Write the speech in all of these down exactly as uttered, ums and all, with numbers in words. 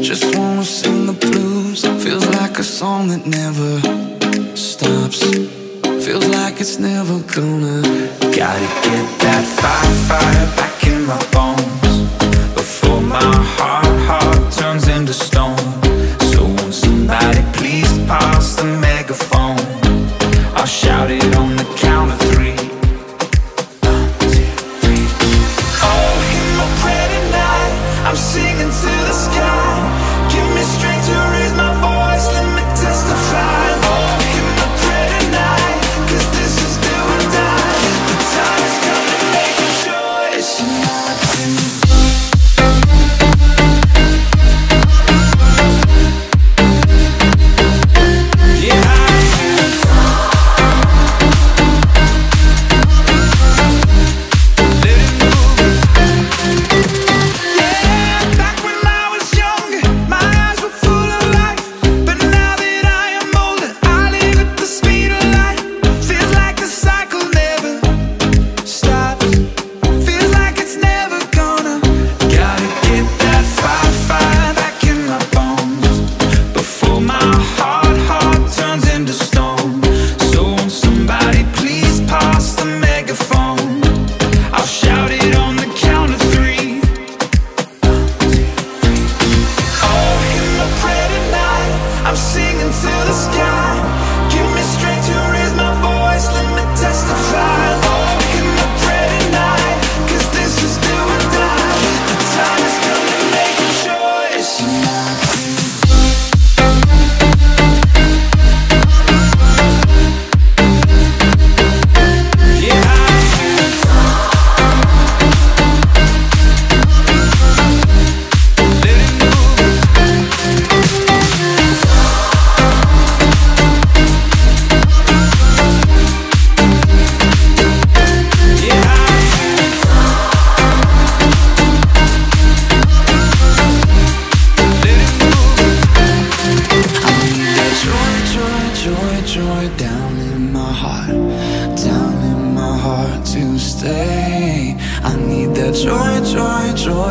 Just wanna sing the blues. Feels like a song that never stops. Feels like it's never gonna. Gotta get that fire, fire back in my bones before my heart, heart turns into stone. So won't somebody please pass the megaphone? I'll shout it on the count of three. One, two, three. Oh, in my prayer tonight, I'm singing to the sky. Give me strength to raise my voice, let me testify. Oh, in my prayer tonight, 'cause this is do or die. The time has come to make a choice. Not to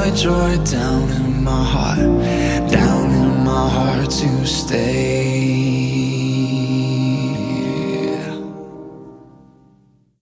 joy down in my heart, down in my heart to stay.